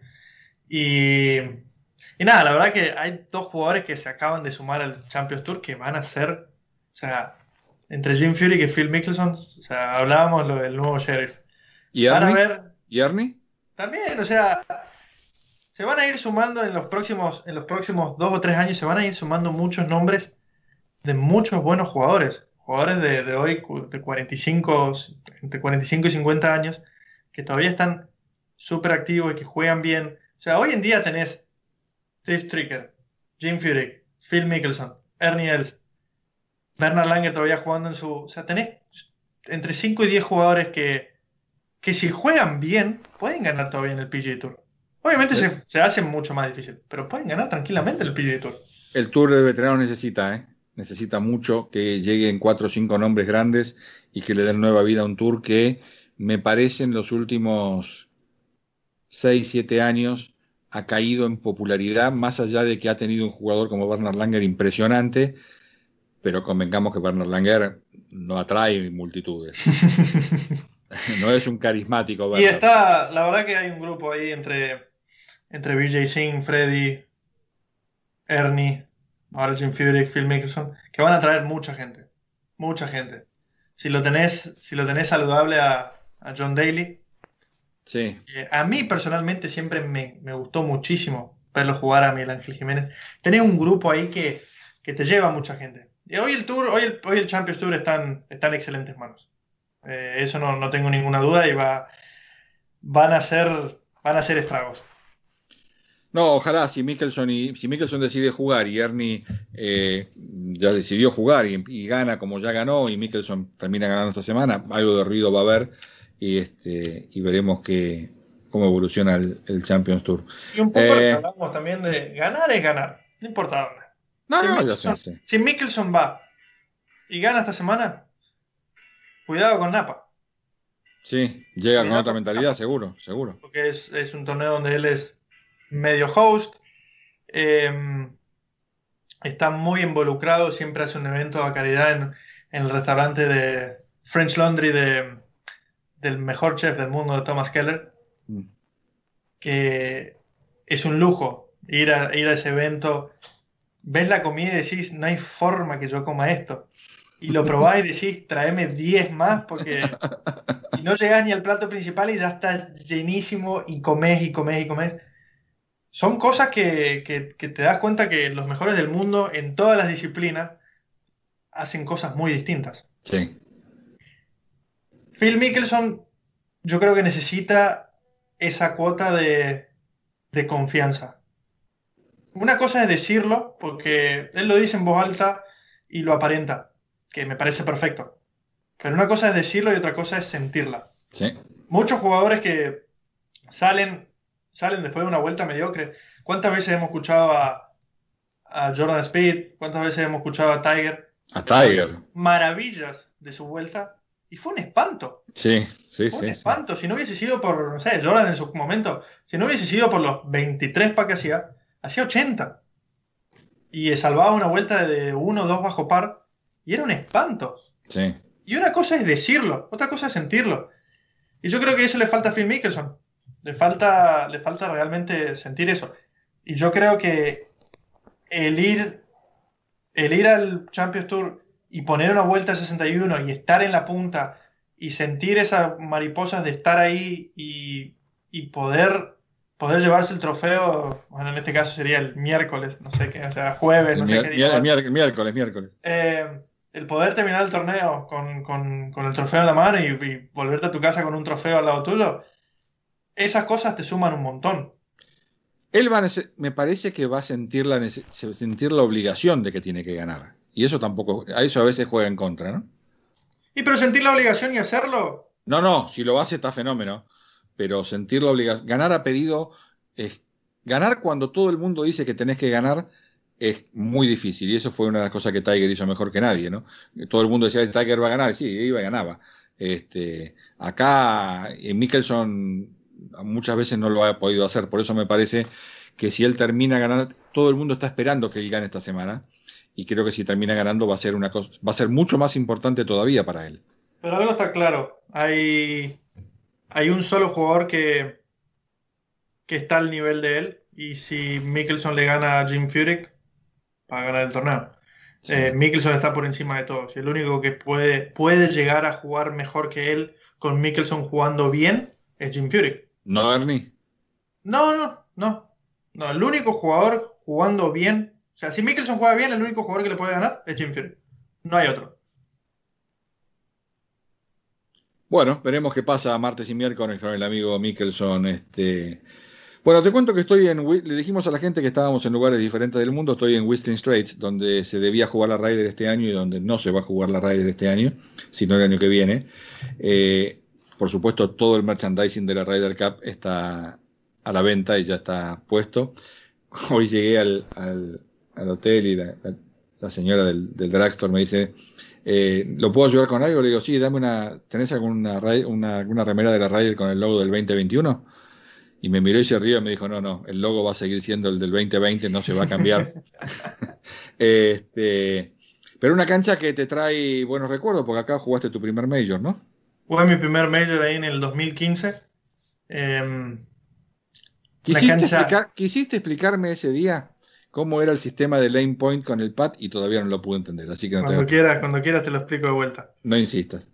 Y nada, la verdad que hay dos jugadores que se acaban de sumar al Champions Tour que van a ser, o sea, entre Jim Furyk y Phil Mickelson, o sea, hablábamos lo del nuevo sheriff. ¿Y Van a Ernie? ver ¿Y Ernie? también, o sea, se van a ir sumando en los próximos 2 o 3 años, se van a ir sumando muchos nombres de muchos buenos jugadores, jugadores de hoy de 45, entre 45 y 50 años, que todavía están súper activos y que juegan bien. O sea, hoy en día tenés Steve Stricker, Jim Furyk, Phil Mickelson, Ernie Els, Bernard Langer todavía jugando en su. O sea, tenés entre 5 y 10 jugadores que si juegan bien, pueden ganar todavía en el PGA Tour. Obviamente El, se hace mucho más difícil, pero pueden ganar tranquilamente el PGA Tour. el Tour de veteranos necesita, ¿eh? Necesita mucho que lleguen 4 o 5 nombres grandes y que le den nueva vida a un Tour que me parece en los últimos 6, 7 años ha caído en popularidad, más allá de que ha tenido un jugador como Bernard Langer impresionante, pero convengamos que Bernard Langer no atrae multitudes. No es un carismático Y Bernard. está, la verdad que hay un grupo ahí entre BJ Singh, Freddy, Ernie, ahora Jim Furyk, Phil Mickelson, que van a traer mucha gente. Mucha gente. Si lo tenés saludable a John Daly, Sí, a mí personalmente siempre me gustó muchísimo verlo jugar a Miguel Ángel Jiménez. Tenés un grupo ahí que te lleva mucha gente. Y hoy el Tour, hoy el Champions Tour está en excelentes manos. Eso no tengo ninguna duda y van a ser estragos. no, ojalá si Mickelson decide jugar y Ernie ya decidió jugar y gana como ya ganó y Mickelson termina ganando esta semana, algo de ruido va a haber y veremos cómo evoluciona el Champions Tour. Y un poco lo que Eh, hablamos también de ganar es ganar, no importa dónde. no, Si no, ya sé, Mickelson, sí. si Mickelson va y gana esta semana, cuidado con Napa. Sí, llega con otra Cuidado con mentalidad, Napa, seguro, seguro. porque es un torneo donde él es medio host, eh, está muy involucrado, siempre hace un evento a caridad en el restaurante de French Laundry del mejor chef del mundo, de Thomas Keller, Mm. que es un lujo ir a ese evento ves la comida y decís, no hay forma que yo coma esto. Y lo probás y decís, tráeme 10 más porque... Y no llegás ni al plato principal y ya estás llenísimo y comés y comés y comés. Son cosas que te das cuenta que los mejores del mundo en todas las disciplinas hacen cosas muy distintas. Sí, Phil Mickelson, yo creo que necesita esa cuota de confianza. Una cosa es decirlo, porque él lo dice en voz alta y lo aparenta, que me parece perfecto. Pero una cosa es decirlo y otra cosa es sentirla. sí. Muchos jugadores que salen después de una vuelta mediocre. ¿Cuántas veces hemos escuchado a Jordan Speed? ¿Cuántas veces hemos escuchado a Tiger? A Tiger. Maravillas de su vuelta. Y fue un espanto. Sí, sí, Fue un sí. espanto. Si no hubiese sido por, no sé, Jordan en su momento, si no hubiese sido por los 23 para que hacía 80. Y salvaba una vuelta de 1 o 2 bajo par. Y era un espanto. Sí. Y una cosa es decirlo, otra cosa es sentirlo. Y yo creo que eso le falta a Phil Mickelson. Le falta realmente sentir eso. Y yo creo que el ir al Champions Tour y poner una vuelta a 61 y estar en la punta y sentir esas mariposas de estar ahí y poder llevarse el trofeo, bueno, en este caso sería el miércoles, no sé qué, o sea, jueves, no sé qué día. Miércoles. El poder terminar el torneo con el trofeo en la mano y volverte a tu casa con un trofeo al lado tuyo, esas cosas te suman un montón. Él me parece que va a sentir la obligación de que tiene que ganar. Y eso tampoco, a eso a veces juega en contra, ¿no? Y pero sentir la obligación y hacerlo, No, si lo hace está fenómeno. Pero sentir la obligación, ganar a pedido, ganar cuando todo el mundo dice que tenés que ganar es muy difícil. Y eso fue una de las cosas que Tiger hizo mejor que nadie, ¿no? Todo el mundo decía, Tiger va a ganar, sí, iba y ganaba. Acá Mickelson muchas veces no lo ha podido hacer, por eso me parece que si él termina ganando, todo el mundo está esperando que él gane esta semana, y creo que si termina ganando va a ser va a ser mucho más importante todavía para él. pero algo está claro, hay un solo jugador que está al nivel de él, y si Mickelson le gana a Jim Furyk, va a ganar el torneo. Sí. Mickelson está por encima de todos, y el único que puede llegar a jugar mejor que él con Mickelson jugando bien es Jim Furyk. ¿No, Ernie? No, el único jugador jugando bien, o sea, si Mickelson juega bien, el único jugador que le puede ganar es Jim Furyk. No hay otro. Bueno, veremos qué pasa martes y miércoles con el amigo Mickelson. Bueno, te cuento que le dijimos a la gente que estábamos en lugares diferentes del mundo. Estoy en Whistling Straits, donde se debía jugar la Ryder este año y donde no se va a jugar la Ryder este año, sino el año que viene. Por supuesto, todo el merchandising de la Ryder Cup está a la venta y ya está puesto. Hoy llegué al hotel y la señora del drugstore me dice, ¿lo puedo ayudar con algo? Le digo, sí, ¿tenés alguna remera de la Ryder con el logo del 2021? Y me miró y se rió y me dijo, no, el logo va a seguir siendo el del 2020, no se va a cambiar. Pero una cancha que te trae buenos recuerdos, porque acá jugaste tu primer Major, ¿no? Jugué mi primer Major ahí en el 2015. Quisiste explicarme ese día cómo era el sistema de lane point con el pad y todavía no lo pude entender, así que cuando quieras te lo explico de vuelta. No insistas.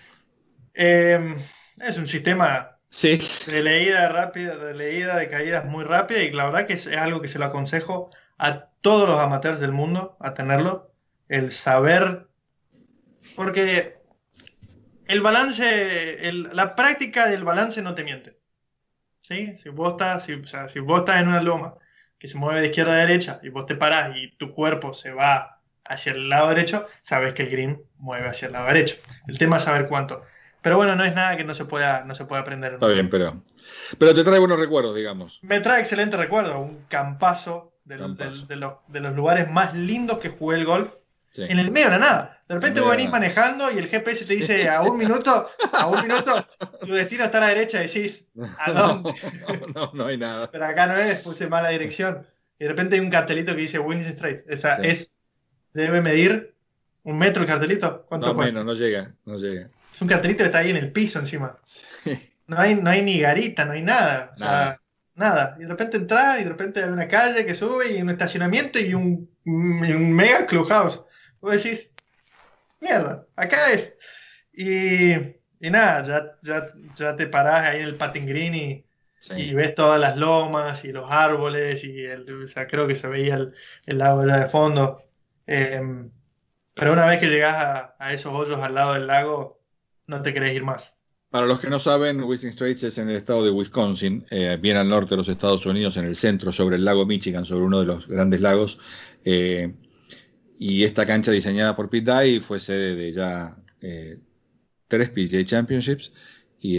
Es un sistema sí. de leída rápida, de caídas muy rápida, y la verdad que es algo que se lo aconsejo a todos los amateurs del mundo a tenerlo, el saber, porque el balance, la práctica del balance no te miente. ¿Sí? Si vos estás en una loma que se mueve de izquierda a derecha y vos te parás y tu cuerpo se va hacia el lado derecho, sabes que el green mueve hacia el lado derecho. El tema es saber cuánto. Pero bueno, no es nada que no se pueda aprender. Está bien, pero te trae buenos recuerdos, digamos. Me trae excelentes recuerdos. Un campazo de los lugares más lindos que jugué el golf. Sí. En el medio de la nada. De repente vos venís manejando y el GPS te dice a un minuto, tu destino está a la derecha, y decís, ¿a dónde? No hay nada. Pero acá no es, puse mala dirección. Y de repente hay un cartelito que dice Whistling Straits. O sea, debe medir 1 metro el cartelito. ¿Cuánto cuesta? Menos, no llega. Es un cartelito que está ahí en el piso encima. Sí. No hay ni garita, no hay nada. O sea, nada. Y de repente entras y de repente hay una calle que sube y un estacionamiento y un un mega clubhouse. Vos decís, mierda, acá es. Y, y nada, ya te parás ahí en el patting green y Sí. ves todas las lomas y los árboles o sea, creo que se veía el lago allá de fondo. Eh, pero una vez que llegás a esos hoyos al lado del lago, no te querés ir más. Para los que no saben, Whistling Straits es en el estado de Wisconsin, bien al norte de los Estados Unidos, en el centro, sobre el lago Michigan, sobre uno de los grandes lagos. Eh, y esta cancha diseñada por Pete Dye fue sede de ya 3 PGA Championships, y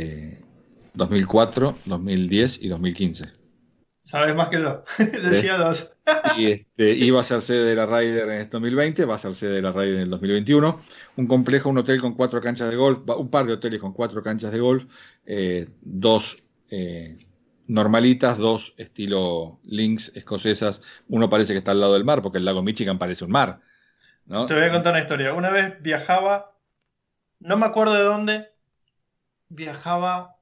2004, 2010 y 2015. Sabes más que yo. ¿Eh? Decía dos. Y iba a ser sede de la Ryder en el 2020, va a ser sede de la Ryder en el 2021. Un complejo, un hotel con 4 canchas de golf, un par de hoteles con 4 canchas de golf, 2 normalitas, 2 estilo links escocesas. Uno parece que está al lado del mar, porque el lago Michigan parece un mar, Te ¿no? voy a contar una historia. Una vez viajaba, no me acuerdo de dónde, viajaba,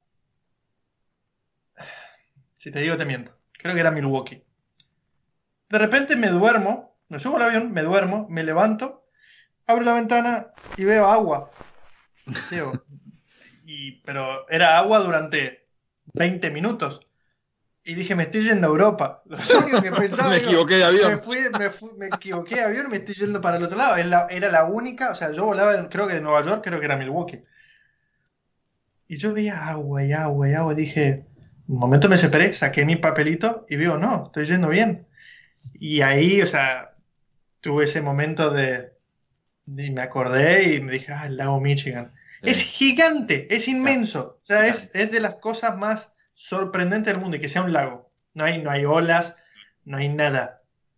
si te digo te miento, creo que era Milwaukee. De repente me duermo, me subo al avión, me duermo, me levanto, abro la ventana y veo agua. Digo, pero era agua durante 20 minutos. Y dije, me estoy yendo a Europa. Lo único que pensaba, Me digo, equivoqué de avión. me equivoqué de avión, me estoy yendo para el otro lado. Era la única, o sea, yo volaba, creo que de Nueva York, creo que era Milwaukee. Y yo veía agua y agua y agua. Dije, un momento me separé, saqué mi papelito y veo, no, estoy yendo bien. Y ahí, o sea, tuve ese momento y me acordé y me dije, el lago Michigan. Es Sí. gigante, es Gigante, inmenso. O sea, gigante. es de las cosas más sorprendentes del mundo y que sea un lago. No hay olas, no hay nada.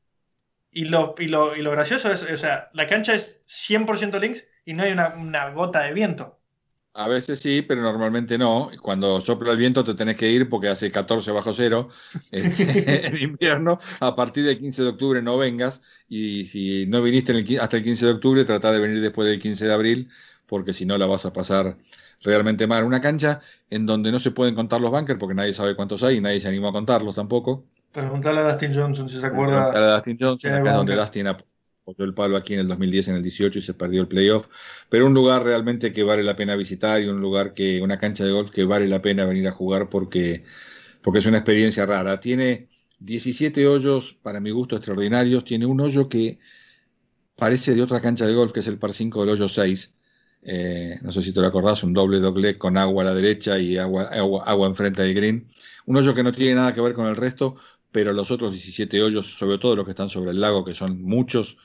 Y lo gracioso es, o sea, la cancha es 100% links y no hay una gota de viento. A veces sí, pero normalmente no. Cuando sopla el viento te tenés que ir porque hace 14 bajo cero en invierno. A partir del 15 de octubre no vengas, y si no viniste hasta el 15 de octubre, trata de venir después del 15 de abril, porque si no la vas a pasar realmente mal. Una cancha en donde no se pueden contar los bunkers porque nadie sabe cuántos hay y nadie se animó a contarlos tampoco. Preguntarle a Dustin Johnson si se Preguntar acuerda a Dustin que Johnson, hay acá es donde bunkers. Dustin apoyó el palo aquí en el 2010, en el 18, y se perdió el playoff. Pero un lugar realmente que vale la pena visitar, y un lugar una cancha de golf que vale la pena venir a jugar porque es una experiencia rara. Tiene 17 hoyos, para mi gusto, extraordinarios. Tiene un hoyo que parece de otra cancha de golf, que es el par 5 del hoyo 6. No sé si te lo acordás, un doble dogleg con agua a la derecha y agua enfrente del green. Un hoyo que no tiene nada que ver con el resto, pero los otros 17 hoyos, sobre todo los que están sobre el lago, que son muchos,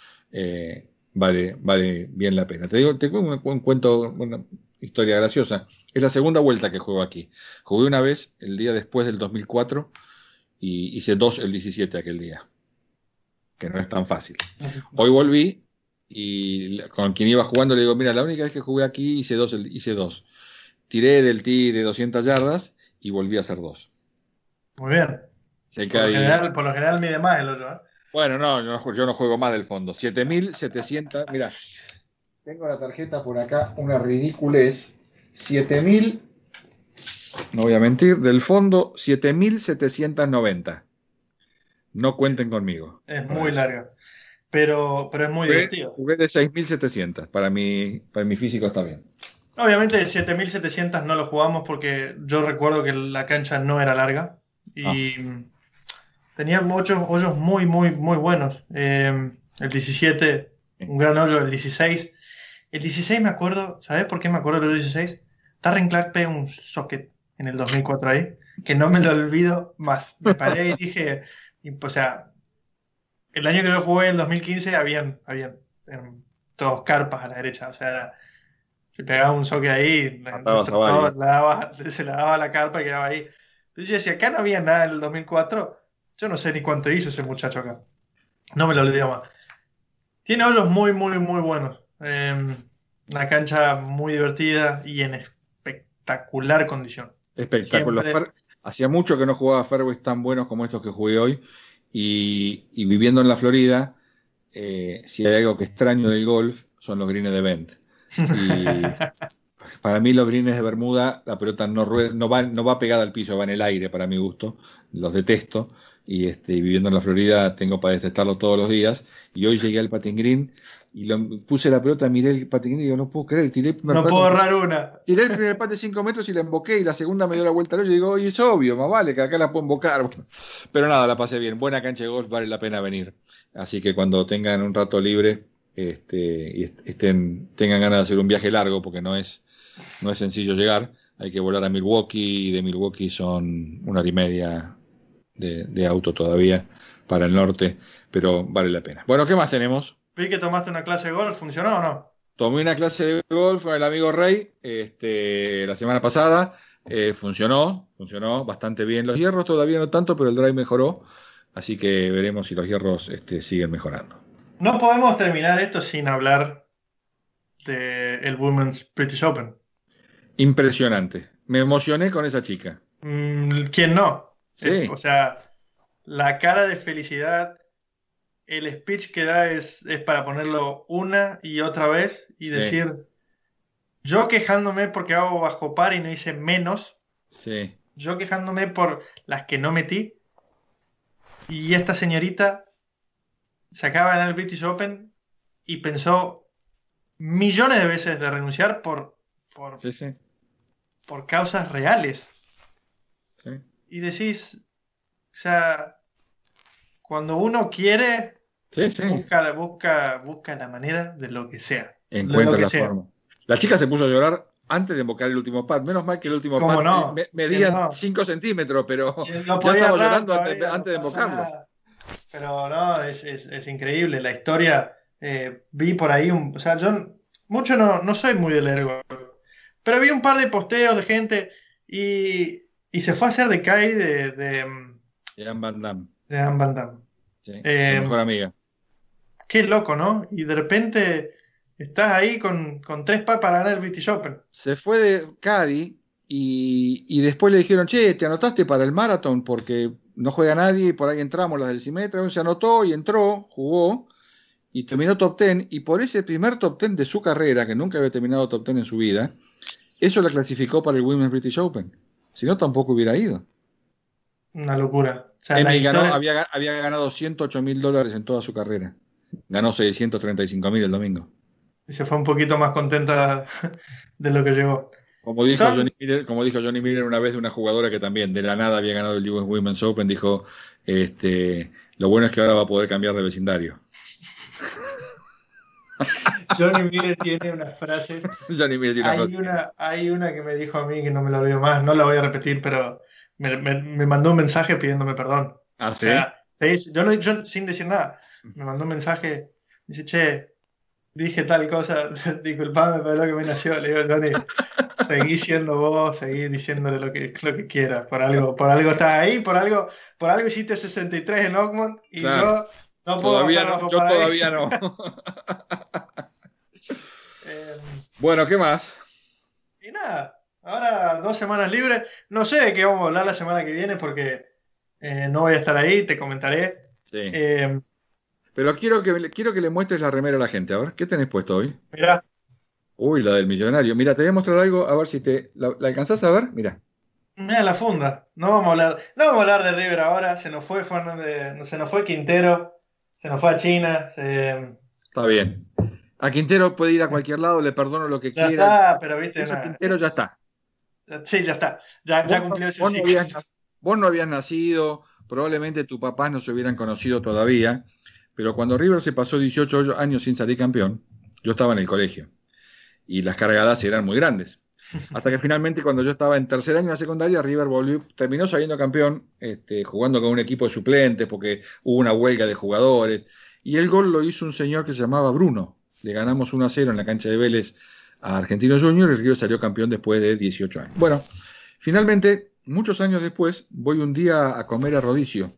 vale bien la pena. Te cuento un cuento, una historia graciosa. Es la segunda vuelta que juego aquí. Jugué una vez el día después del 2004 y hice 2 el 17 aquel día, que no es tan fácil. Hoy volví y con quien iba jugando le digo, mira, la única vez que jugué aquí hice dos. Tiré del tee de 200 yardas y volví a hacer 2. Muy bien. Sé que hay... Por lo general mide más el hoyo, ¿eh? Bueno, no, yo no juego más del fondo. 7.700, mira, tengo la tarjeta por acá, una ridiculez. 7.000, no voy a mentir, del fondo 7.790. No cuenten conmigo Es para muy eso. larga. Pero es muy divertido. Jugué de 6.700. Para mi físico está bien. Obviamente de 7700 no lo jugamos porque yo recuerdo que la cancha no era larga Ah, y tenía muchos hoyos muy, muy, muy buenos. El 17, sí. un gran hoyo, el 16. El 16 me acuerdo, ¿sabes por qué me acuerdo del 16? Darren Clark pegó un socket en el 2004 ahí, que no me lo olvido más. Me paré y dije, o sea, el año que yo jugué, el 2015, habían todos carpas a la derecha, o sea, se pegaba un soque ahí, Matabas a varios. se la daba a la carpa y quedaba ahí. Pero yo decía, acá no había nada en el 2004, yo no sé ni cuánto hizo ese muchacho acá. No me lo olvido más. Tiene hoyos muy, muy, muy buenos. Una cancha muy divertida y en espectacular condición. Espectacular. Siempre. Hacía mucho que no jugaba fairways tan buenos como estos que jugué hoy. Y viviendo en la Florida, si hay algo que extraño del golf, son los greens de event. Y Para mí los greens de Bermuda, la pelota no rueda, no va pegada al piso, va en el aire para mi gusto. Los detesto. Y viviendo en la Florida tengo para detestarlo todos los días. Y hoy llegué al patín green y puse la pelota, miré el patín green y digo, no puedo creer, tiré el primer No pate. puedo agarrar una. Tiré el primer pate 5 metros y la emboqué y la segunda me dio la vuelta al hoyo y digo, oye, es obvio, más vale que acá la puedo embocar. Pero nada, la pasé bien. Buena cancha de golf, vale la pena venir. Así que cuando tengan un rato libre, tengan ganas de hacer un viaje largo, porque no es sencillo llegar. Hay que volar a Milwaukee y de Milwaukee son 1 hora y media de auto todavía para el norte, pero vale la pena. Bueno, ¿qué más tenemos? Vi que tomaste una clase de golf, ¿funcionó o no? Tomé una clase de golf con el amigo Rey la semana pasada. Funcionó bastante bien. Los hierros todavía no tanto, pero el drive mejoró. Así que veremos si los hierros siguen mejorando. No podemos terminar esto sin hablar del Women's British Open. Impresionante. Me emocioné con esa chica. ¿Quién no? Sí. O sea, la cara de felicidad, el speech que da es para ponerlo una y otra vez y Sí. decir, yo quejándome porque hago bajo par y no hice menos, Sí. yo quejándome por las que no metí, y esta señorita se acaba de ganar el British Open y pensó millones de veces de renunciar por Sí. causas reales. Sí. Y decís, o sea, cuando uno quiere, Sí. busca la manera de lo que sea. De Encuentra lo que la sea. forma. La chica se puso a llorar antes de embocar el último pad. Menos mal que el último ¿Cómo pad no? medía No. 5 centímetros, pero Y él no ya podía estaba errar llorando todavía, antes de no pasó embocarlo. nada. Pero no, es increíble la historia. Vi por ahí o sea, yo mucho no soy muy de leer gol, pero vi un par de posteos de gente y se fue a hacer de Kai Jan Van Damme, de Anne Van Damme. sí, su Eh, mejor amiga. Qué loco, ¿no? Y de repente estás ahí con 3 para ganar el British Open. Se fue de Cádiz y después le dijeron, che, te anotaste para el maratón porque no juega nadie y por ahí entramos las del Simetra. Se anotó y entró, jugó y terminó top 10. Y por ese primer top 10 de su carrera, que nunca había terminado top 10 en su vida, eso la clasificó para el Women's British Open. Si no, tampoco hubiera ido. Una locura. O sea, la Emily historia. había ganado $108.000 en toda su carrera. Ganó 635.000 el domingo. Y se fue un poquito más contenta de lo que llegó. Son, Como dijo Johnny Miller una vez de una jugadora que también de la nada había ganado el US Women's Open, dijo, lo bueno es que ahora va a poder cambiar de vecindario. Johnny Miller tiene una frase. Johnny Miller tiene una frase. Hay una que me dijo a mí que no me la olvido más, no la voy a repetir, pero me mandó un mensaje pidiéndome perdón. ¿Ah, O sí? sea, yo sin decir nada, me mandó un mensaje, dice, che, dije tal cosa, disculpame, pero lo que me nació. Le digo, Johnny, seguí siendo vos, seguí diciéndole lo que quieras. Por algo estás ahí, por algo hiciste 63 en Oakmont y Claro. yo no puedo Todavía bajar no, bajo yo para ahí. todavía no. Eh, Bueno, ¿qué más? y nada, ahora 2 semanas libres. No sé de qué vamos a hablar la semana que viene porque no voy a estar ahí, te comentaré. Sí. Eh, Pero quiero que le muestres la remera a la gente. A ver, ¿qué tenés puesto hoy? Mirá, Uy, la del millonario. Mira, te voy a mostrar algo, a ver si la alcanzás a ver. Mira. mirá la funda. No vamos a hablar de River ahora, se nos fue Quintero, se nos fue a China, Está bien. A Quintero puede ir a cualquier lado, le perdono lo que ya quiera. está, pero viste, Eso Quintero ya está. sí, ya está, ya cumplió ese Vos no ciclo. vos no habías nacido, probablemente tus papás no se hubieran conocido todavía, pero cuando River se pasó 18 años sin salir campeón, yo estaba en el colegio y las cargadas eran muy grandes. Hasta que finalmente, cuando yo estaba en tercer año de la secundaria, River terminó saliendo campeón, jugando con un equipo de suplentes, porque hubo una huelga de jugadores, y el gol lo hizo un señor que se llamaba Bruno. Le ganamos 1-0 en la cancha de Vélez a Argentinos Juniors y River salió campeón después de 18 años. Bueno, finalmente, muchos años después, voy un día a comer al Rodicio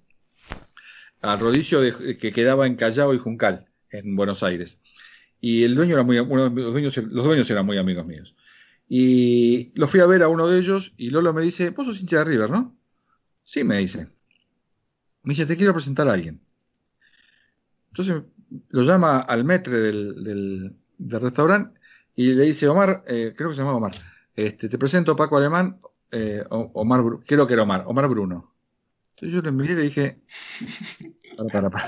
que quedaba en Callao y Juncal, en Buenos Aires. Y el dueño era los dueños eran muy amigos míos. Y lo fui a ver a uno de ellos y Lolo me dice, vos sos hincha de River, ¿no? Sí, me dice. Me dice, te quiero presentar a alguien. Entonces lo llama al maître del restaurante y le dice, Omar, creo que se llama Omar, te presento a Paco Alemán, creo que era Omar Bruno. Entonces yo le miré y le dije, para.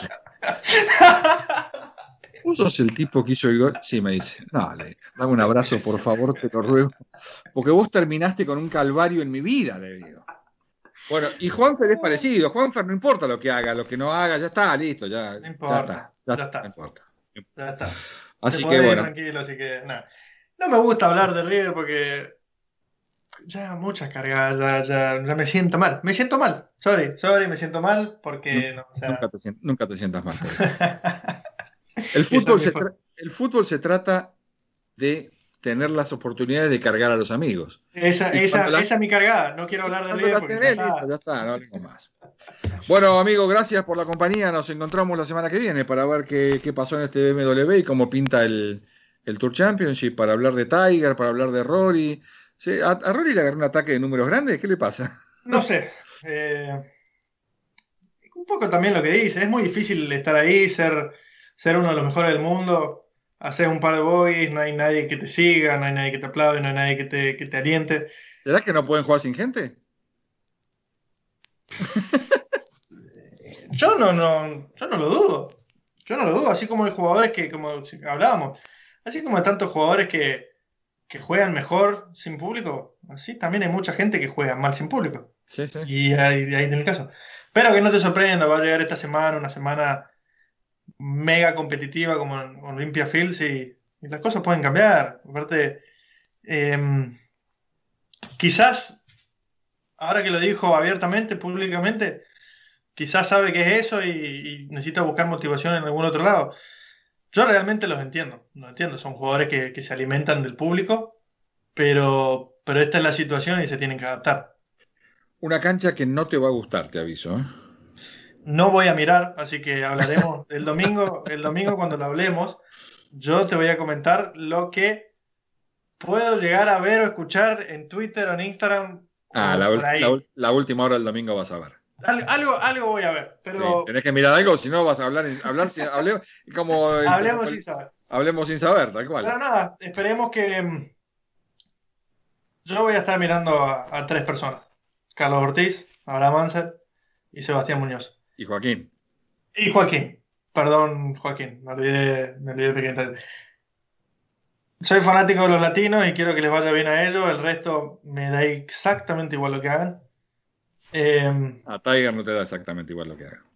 ¿Vos sos el tipo que hizo el gol? Sí, me dice. No, le digo, dame un abrazo, por favor, te lo ruego. Porque vos terminaste con un calvario en mi vida, le digo. Bueno, y Juanfer es parecido. Juanfer no importa lo que haga, lo que no haga, ya está, listo, ya, No importa, ya ya está, está. no importa. Ya está. Así Te que podés ir bueno. tranquilo, así que nada. No me gusta hablar de River porque ya muchas cargadas, ya me siento mal. Me siento mal. Sorry, me siento mal porque no, o sea... Nunca te sientas mal. El fútbol se trata de tener las oportunidades de cargar a los amigos. Esa es mi cargada. No quiero hablar de River porque ya está, no hablemos más. Bueno, amigos, gracias por la compañía. Nos encontramos la semana que viene para ver qué pasó en este BMW y cómo pinta el Tour Championship, para hablar de Tiger, para hablar de Rory. Sí, ¿a Rory le agarró un ataque de números grandes? ¿Qué le pasa? No sé. Un poco también lo que dice. Es muy difícil estar ahí, ser uno de los mejores del mundo. Hacer un par de bogies, no hay nadie que te siga, no hay nadie que te aplaude, no hay nadie que te aliente. ¿Será que no pueden jugar sin gente? Yo no lo dudo. Yo no lo dudo, así como hay jugadores que, como hablábamos, así como hay tantos jugadores que juegan mejor sin público, así también hay mucha gente que juega mal sin público. Sí, sí. Y ahí tiene el caso. Pero que no te sorprenda, va a llegar esta semana, una semana mega competitiva como en Olympia Fields y las cosas pueden cambiar. Aparte, quizás, ahora que lo dijo abiertamente, públicamente, quizás sabe qué es eso y necesita buscar motivación en algún otro lado. Yo realmente los entiendo, son jugadores que se alimentan del público, pero esta es la situación y se tienen que adaptar. Una cancha que no te va a gustar, te aviso, ¿eh? No voy a mirar, así que hablaremos el domingo cuando lo hablemos, yo te voy a comentar lo que puedo llegar a ver o escuchar en Twitter o en Instagram. La última hora del domingo vas a ver. Algo voy a ver, pero... Sí, tenés que mirar algo, si no vas a hablemos sin saber. Hablemos sin saber, tal cual. Pero nada, esperemos que... Yo voy a estar mirando a 3 personas. Carlos Ortiz, Abraham Ansel y Sebastián Muñoz. Y Joaquín. Perdón, Joaquín, me olvidé pequeño. Soy fanático de los latinos y quiero que les vaya bien a ellos. El resto me da exactamente igual lo que hagan. A Tiger no te da exactamente igual lo que haga.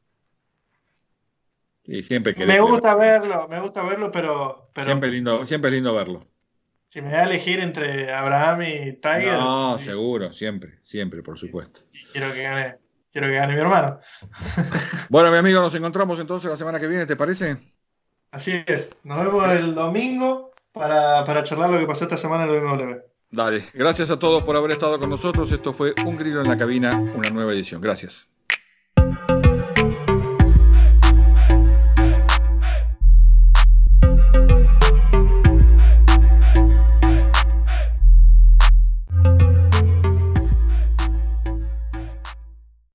Y siempre me gusta verlo, pero siempre es lindo verlo. Si me da a elegir entre Abraham y Tiger. No, seguro, siempre, por supuesto. Quiero que gane mi hermano. Bueno, mi amigo, nos encontramos entonces la semana que viene, ¿te parece? Así es. Nos vemos el domingo para charlar lo que pasó esta semana en el BMW. Dale, gracias a todos por haber estado con nosotros. Esto fue Un Grillo en la Cabina, una nueva edición. Gracias.